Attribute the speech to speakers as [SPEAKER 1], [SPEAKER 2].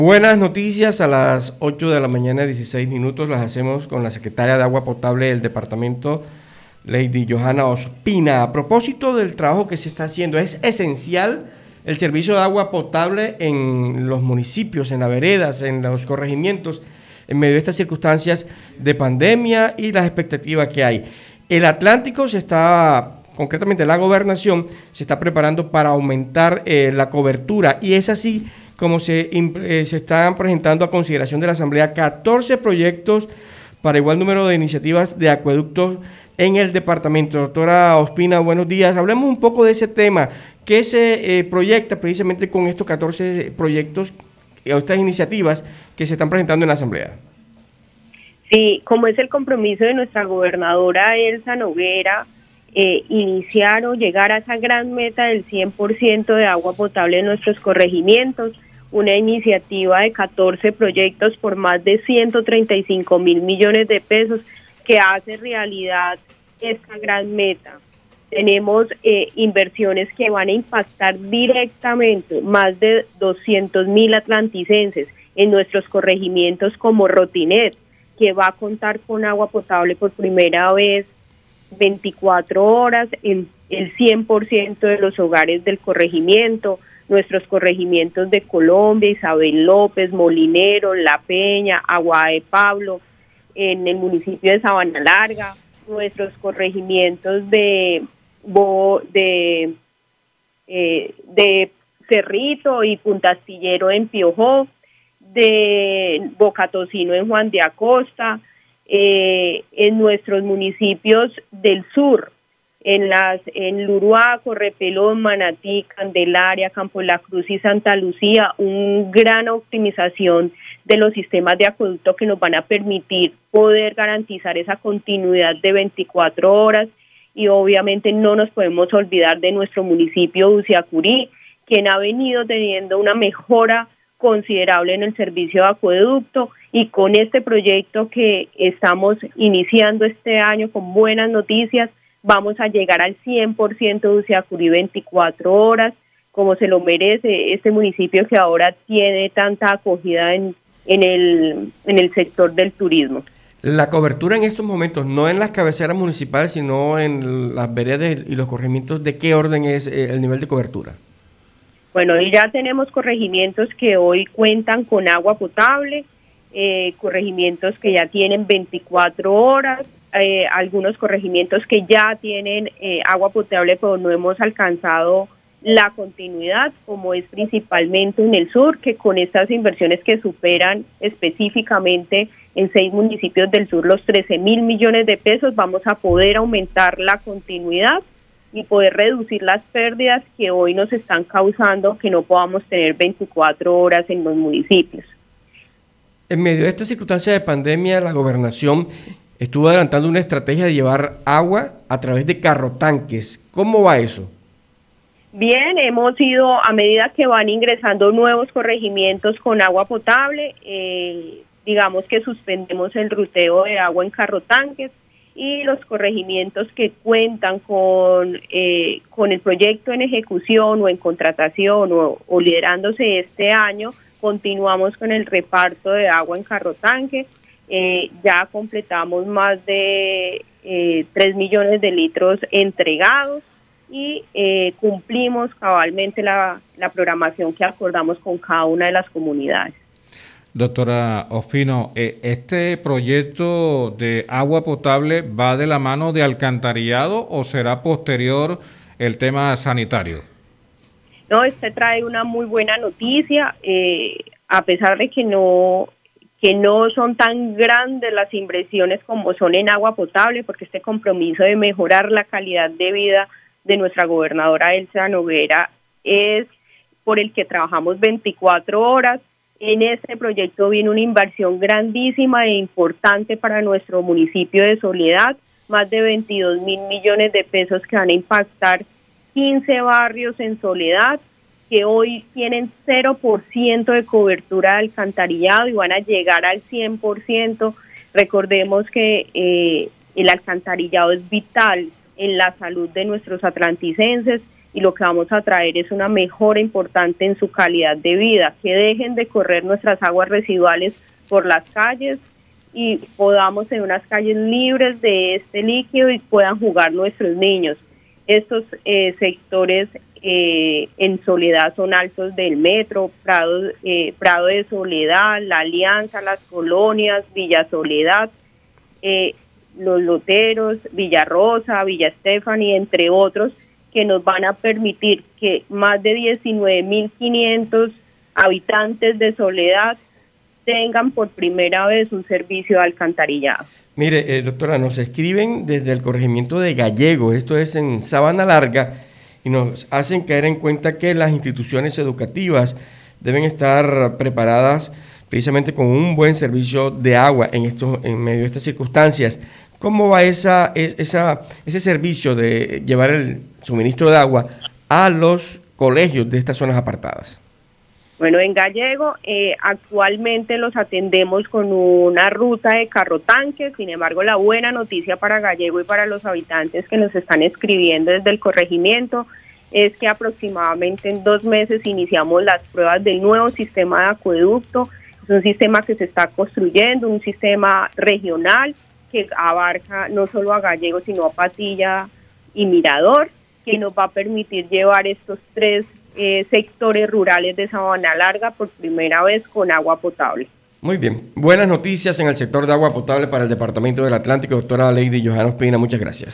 [SPEAKER 1] Buenas noticias a las 8 de la mañana, 16 minutos, las hacemos con la secretaria de Agua Potable del departamento, Lady Johanna Ospina. A propósito del trabajo que se está haciendo, es esencial el servicio de agua potable en los municipios, en las veredas, en los corregimientos, en medio de estas circunstancias de pandemia y las expectativas que hay. El Atlántico concretamente la gobernación, se está preparando para aumentar la cobertura, y es así como se están presentando a consideración de la Asamblea 14 proyectos para igual número de iniciativas de acueductos en el departamento. Doctora Ospina, buenos días. Hablemos un poco de ese tema. ¿Qué se proyecta precisamente con estos 14 proyectos o estas iniciativas que se están presentando en la Asamblea?
[SPEAKER 2] Sí, como es el compromiso de nuestra gobernadora Elsa Noguera, iniciar o llegar a esa gran meta del 100% de agua potable en nuestros corregimientos, una iniciativa de 14 proyectos por más de 135.000 millones de pesos que hace realidad esta gran meta. Tenemos inversiones que van a impactar directamente más de 200.000 atlanticenses en nuestros corregimientos como Rotinet, que va a contar con agua potable por primera vez 24 horas en el 100% de los hogares del corregimiento. Nuestros corregimientos de Colombia, Isabel López, Molinero, La Peña, Aguada de Pablo, en el municipio de Sabana Larga, nuestros corregimientos de Cerrito y Punta Astillero en Piojó, de Boca Tocino en Juan de Acosta, en nuestros municipios del sur, en Luruaco, Repelón, Manatí, Candelaria, Campo de la Cruz y Santa Lucía, una gran optimización de los sistemas de acueducto que nos van a permitir poder garantizar esa continuidad de 24 horas. Y obviamente no nos podemos olvidar de nuestro municipio Uciacurí, quien ha venido teniendo una mejora considerable en el servicio de acueducto, y con este proyecto que estamos iniciando este año con buenas noticias, vamos a llegar al 100% de Uciacurí 24 horas, como se lo merece este municipio que ahora tiene tanta acogida en el sector del turismo.
[SPEAKER 1] La cobertura en estos momentos, no en las cabeceras municipales, sino en las veredas y los corregimientos, ¿de qué orden es el nivel de cobertura?
[SPEAKER 2] Bueno, y ya tenemos corregimientos que hoy cuentan con agua potable, corregimientos que ya tienen 24 horas, algunos corregimientos que ya tienen agua potable, pero no hemos alcanzado la continuidad, como es principalmente en el sur, que con estas inversiones que superan específicamente en 6 municipios del sur los 13.000 millones de pesos, vamos a poder aumentar la continuidad y poder reducir las pérdidas que hoy nos están causando que no podamos tener 24 horas en los municipios.
[SPEAKER 1] En medio de esta circunstancia de pandemia, la gobernación estuvo adelantando una estrategia de llevar agua a través de carrotanques. ¿Cómo va eso?
[SPEAKER 2] Bien, hemos ido, a medida que van ingresando nuevos corregimientos con agua potable, digamos que suspendemos el ruteo de agua en carrotanques, y los corregimientos que cuentan con el proyecto en ejecución o en contratación o liderándose este año, continuamos con el reparto de agua en carrotanque. Ya completamos más de 3 millones de litros entregados y cumplimos cabalmente la programación que acordamos con cada una de las comunidades.
[SPEAKER 3] Doctora Ospino, ¿este proyecto de agua potable va de la mano de alcantarillado o será posterior el tema sanitario?
[SPEAKER 2] No, este trae una muy buena noticia, a pesar de que no son tan grandes las inversiones como son en agua potable, porque este compromiso de mejorar la calidad de vida de nuestra gobernadora Elsa Noguera es por el que trabajamos 24 horas. En este proyecto viene una inversión grandísima e importante para nuestro municipio de Soledad, más de 22.000 millones de pesos que van a impactar 15 barrios en Soledad, que hoy tienen 0% de cobertura de alcantarillado y van a llegar al 100%. Recordemos que el alcantarillado es vital en la salud de nuestros atlanticenses. y lo que vamos a traer es una mejora importante en su calidad de vida, que dejen de correr nuestras aguas residuales por las calles y podamos tener unas calles libres de este líquido y puedan jugar nuestros niños. Estos sectores en Soledad son altos del metro, Prado de Soledad, La Alianza, Las Colonias, Villa Soledad, Los Loteros, Villa Rosa, Villa Estefani, entre otros, que nos van a permitir que más de 19.500 habitantes de Soledad tengan por primera vez un servicio de alcantarillado.
[SPEAKER 1] Mire, doctora, nos escriben desde el corregimiento de Gallego, esto es en Sabana Larga, y nos hacen caer en cuenta que las instituciones educativas deben estar preparadas precisamente con un buen servicio de agua en medio de estas circunstancias. ¿Cómo va ese servicio de llevar el suministro de agua a los colegios de estas zonas apartadas?
[SPEAKER 2] Bueno, en Gallego actualmente los atendemos con una ruta de carro tanque. Sin embargo, la buena noticia para Gallego y para los habitantes que nos están escribiendo desde el corregimiento es que aproximadamente en 2 meses iniciamos las pruebas del nuevo sistema de acueducto. Es un sistema que se está construyendo, un sistema regional que abarca no solo a Gallego, sino a Patilla y Mirador, que nos va a permitir llevar estos 3 sectores rurales de Sabana Larga por primera vez con agua potable.
[SPEAKER 1] Muy bien. Buenas noticias en el sector de agua potable para el Departamento del Atlántico. Doctora Lady Johanna Ospina, muchas gracias.